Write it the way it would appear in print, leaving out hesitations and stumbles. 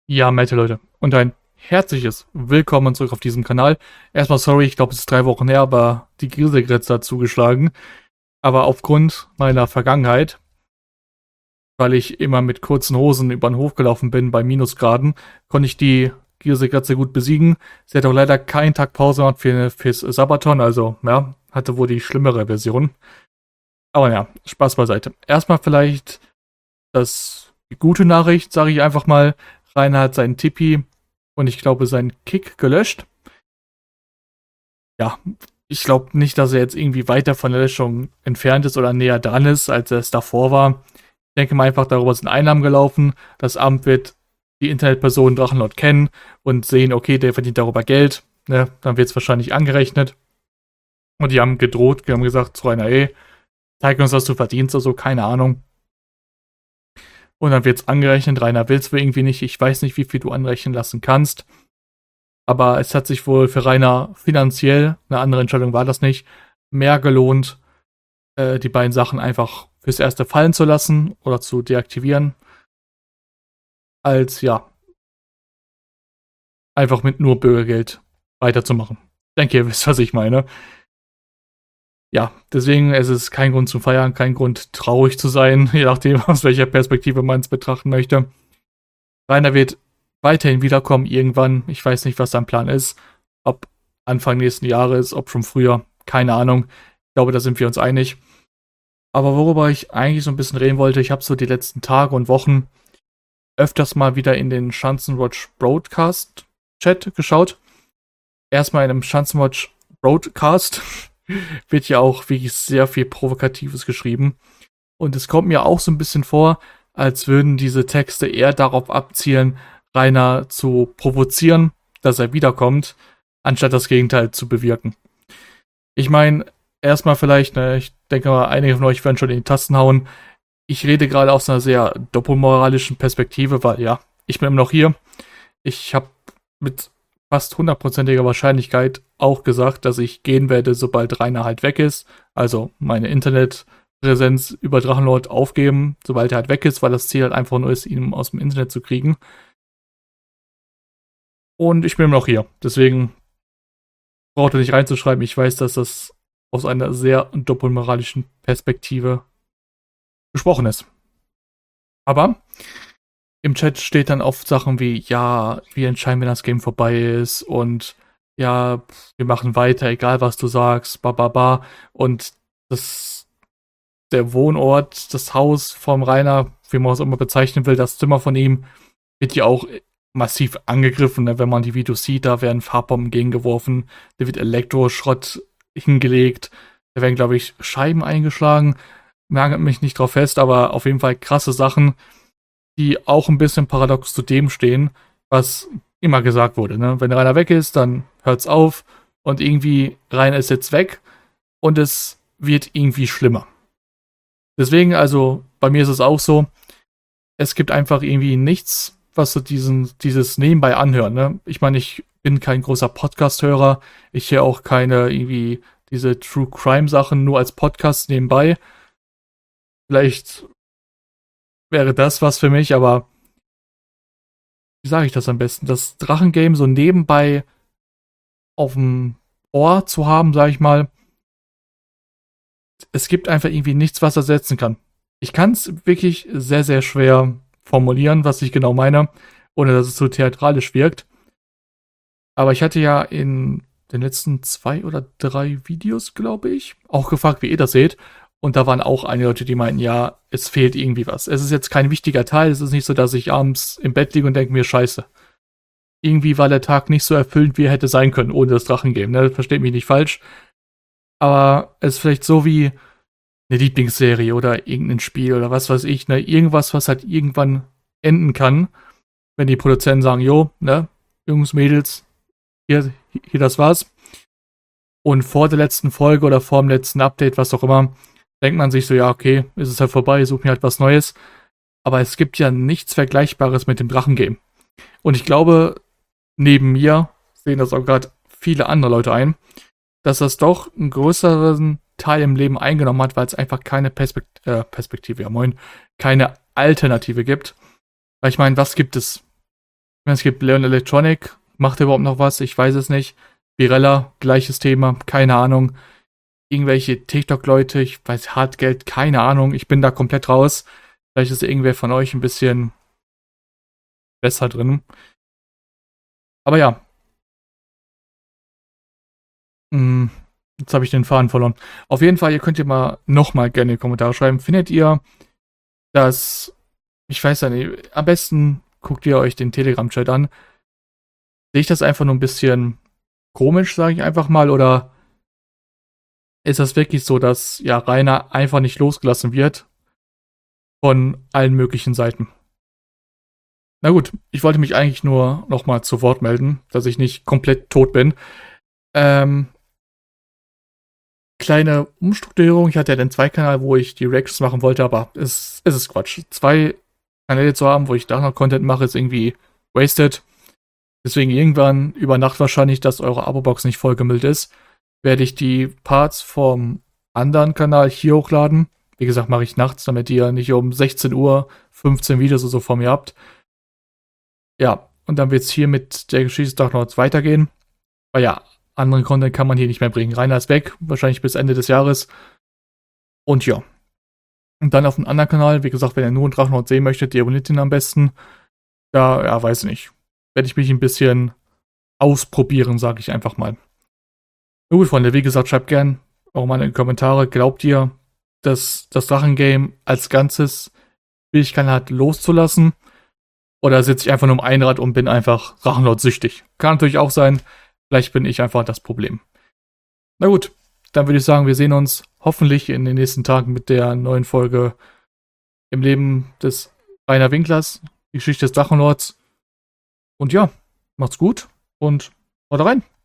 Ja, Mette Leute. Und ein herzliches Willkommen zurück auf diesem Kanal. Erstmal sorry, ich glaube es ist 3 Wochen her, aber die Grieselgrätze hat zugeschlagen. Aber aufgrund meiner Vergangenheit, weil ich immer mit kurzen Hosen über den Hof gelaufen bin bei Minusgraden, konnte ich die Grieselgrätze gut besiegen. Sie hat auch leider keinen Tag Pause gemacht fürs Sabaton, also ja, hatte wohl die schlimmere Version. Aber ja, Spaß beiseite. Erstmal vielleicht die gute Nachricht, sage ich einfach mal. Rainer hat seinen Tippi und ich glaube seinen Kick gelöscht. Ja, ich glaube nicht, dass er jetzt irgendwie weiter von der Löschung entfernt ist oder näher dran ist, als er es davor war. Ich denke mal einfach, darüber sind Einnahmen gelaufen. Das Amt wird die Internetperson Drachenlord kennen und sehen, okay, der verdient darüber Geld. Ne? Dann wird es wahrscheinlich angerechnet. Und die haben gedroht, die haben gesagt zu Rainer, ey, zeig uns, was du verdienst, also keine Ahnung. Und dann wird's angerechnet. Rainer will's wohl irgendwie nicht. Ich weiß nicht, wie viel du anrechnen lassen kannst. Aber es hat sich wohl für Rainer finanziell, eine andere Entscheidung war das nicht, mehr gelohnt, die beiden Sachen einfach fürs Erste fallen zu lassen oder zu deaktivieren, als ja, einfach mit nur Bürgergeld weiterzumachen. Ich denke, ihr wisst, was ich meine. Ja, deswegen es ist kein Grund zum Feiern, kein Grund traurig zu sein, je nachdem, aus welcher Perspektive man es betrachten möchte. Rainer wird weiterhin wiederkommen irgendwann. Ich weiß nicht, was sein Plan ist. Ob Anfang nächsten Jahres, ob schon früher, keine Ahnung. Ich glaube, da sind wir uns einig. Aber worüber ich eigentlich so ein bisschen reden wollte, ich habe so die letzten Tage und Wochen öfters mal wieder in den Schanzenwatch Broadcast Chat geschaut. Erstmal in einem Schanzenwatch Broadcast wird ja auch wirklich sehr viel Provokatives geschrieben. Und es kommt mir auch so ein bisschen vor, als würden diese Texte eher darauf abzielen, Rainer zu provozieren, dass er wiederkommt, anstatt das Gegenteil zu bewirken. Ich meine, erstmal vielleicht, ne, ich denke mal, einige von euch werden schon in die Tasten hauen. Ich rede gerade aus einer sehr doppelmoralischen Perspektive, weil ja, ich bin immer noch hier. Ich habe mit fast 100%iger Wahrscheinlichkeit auch gesagt, dass ich gehen werde, sobald Rainer halt weg ist. Also meine Internetpräsenz über Drachenlord aufgeben, sobald er halt weg ist, weil das Ziel halt einfach nur ist, ihn aus dem Internet zu kriegen. Und ich bin immer noch hier. Deswegen braucht ihr nicht reinzuschreiben. Ich weiß, dass das aus einer sehr doppelmoralischen Perspektive gesprochen ist. Aber im Chat steht dann oft Sachen wie, ja, wir entscheiden, wenn das Game vorbei ist und ja, wir machen weiter, egal was du sagst, ba. Und der Wohnort, das Haus vom Rainer, wie man es immer bezeichnen will, das Zimmer von ihm, wird ja auch massiv angegriffen, ne? Wenn man die Videos sieht, da werden Farbbomben gegengeworfen, da wird Elektroschrott hingelegt, da werden, glaube ich, Scheiben eingeschlagen. Nagelt mich nicht drauf fest, aber auf jeden Fall krasse Sachen, die auch ein bisschen paradox zu dem stehen, was immer gesagt wurde. Ne? Wenn Rainer weg ist, dann hört's auf und irgendwie Rainer ist jetzt weg und es wird irgendwie schlimmer. Deswegen, also bei mir ist es auch so, es gibt einfach irgendwie nichts, was so dieses nebenbei anhören. Ne? Ich meine, ich bin kein großer Podcast-Hörer, ich höre auch keine irgendwie diese True Crime Sachen nur als Podcast nebenbei. Vielleicht wäre das was für mich, aber wie sage ich das am besten? Das Drachengame so nebenbei auf dem Ohr zu haben, sage ich mal, es gibt einfach irgendwie nichts, was ersetzen kann. Ich kann es wirklich sehr, sehr schwer formulieren, was ich genau meine, ohne dass es so theatralisch wirkt. Aber ich hatte ja in den letzten 2 oder 3 Videos, glaube ich, auch gefragt, wie ihr das seht. Und da waren auch einige Leute, die meinten, ja, es fehlt irgendwie was. Es ist jetzt kein wichtiger Teil. Es ist nicht so, dass ich abends im Bett liege und denke mir, scheiße. Irgendwie war der Tag nicht so erfüllend, wie er hätte sein können, ohne das Drachengame. Ne? Versteht mich nicht falsch. Aber es ist vielleicht so wie eine Lieblingsserie oder irgendein Spiel oder was weiß ich. Ne? Irgendwas, was halt irgendwann enden kann, wenn die Produzenten sagen, jo, ne, Jungs, Mädels, hier, das war's. Und vor der letzten Folge oder vor dem letzten Update, was auch immer, denkt man sich so, ja, okay, ist es halt vorbei, such mir halt was Neues. Aber es gibt ja nichts Vergleichbares mit dem Drachengame. Und ich glaube, neben mir sehen das auch gerade viele andere Leute ein, dass das doch einen größeren Teil im Leben eingenommen hat, weil es einfach keine Perspektive, ja moin, keine Alternative gibt. Weil ich meine, was gibt es? Es gibt Leon Electronic, macht er überhaupt noch was? Ich weiß es nicht. Birella, gleiches Thema, keine Ahnung. Irgendwelche TikTok-Leute, ich weiß, Hartgeld, keine Ahnung. Ich bin da komplett raus. Vielleicht ist irgendwer von euch ein bisschen besser drin. Aber ja. Jetzt habe ich den Faden verloren. Auf jeden Fall, ihr könnt ja mal nochmal gerne in die Kommentare schreiben. Findet ihr, dass, ich weiß ja nicht, am besten guckt ihr euch den Telegram-Chat an. Sehe ich das einfach nur ein bisschen komisch, sage ich einfach mal, oder ist das wirklich so, dass ja Rainer einfach nicht losgelassen wird von allen möglichen Seiten? Na gut, ich wollte mich eigentlich nur nochmal zu Wort melden, dass ich nicht komplett tot bin. Ähm, kleine Umstrukturierung. Ich hatte ja den Zwei-Kanal, wo ich die Reactions machen wollte, aber es ist Quatsch. 2 Kanäle zu haben, wo ich da noch Content mache, ist irgendwie wasted. Deswegen irgendwann über Nacht wahrscheinlich, dass eure Abo-Box nicht vollgemüllt ist, werde ich die Parts vom anderen Kanal hier hochladen. Wie gesagt, mache ich nachts, damit ihr nicht um 16 Uhr 15 Videos oder so von mir habt. Ja, und dann wird es hier mit der Geschichte noch weitergehen. Weil ja, anderen Content kann man hier nicht mehr bringen. Rainer ist weg, wahrscheinlich bis Ende des Jahres. Und ja. Und dann auf dem anderen Kanal, wie gesagt, wenn ihr nur einen Drachenlord sehen möchtet, die abonniert ihn am besten. Da, ja, weiß ich nicht. Werde ich mich ein bisschen ausprobieren, sage ich einfach mal. Na gut, Freunde, wie gesagt, schreibt gern auch mal in die Kommentare. Glaubt ihr, dass das Drachengame als Ganzes Schwierigkeiten hat, loszulassen? Oder sitze ich einfach nur im Einrad und bin einfach Drachenlord süchtig? Kann natürlich auch sein. Vielleicht bin ich einfach das Problem. Na gut, dann würde ich sagen, wir sehen uns hoffentlich in den nächsten Tagen mit der neuen Folge im Leben des Rainer Winklers, die Geschichte des Drachenlords. Und ja, macht's gut und haut rein.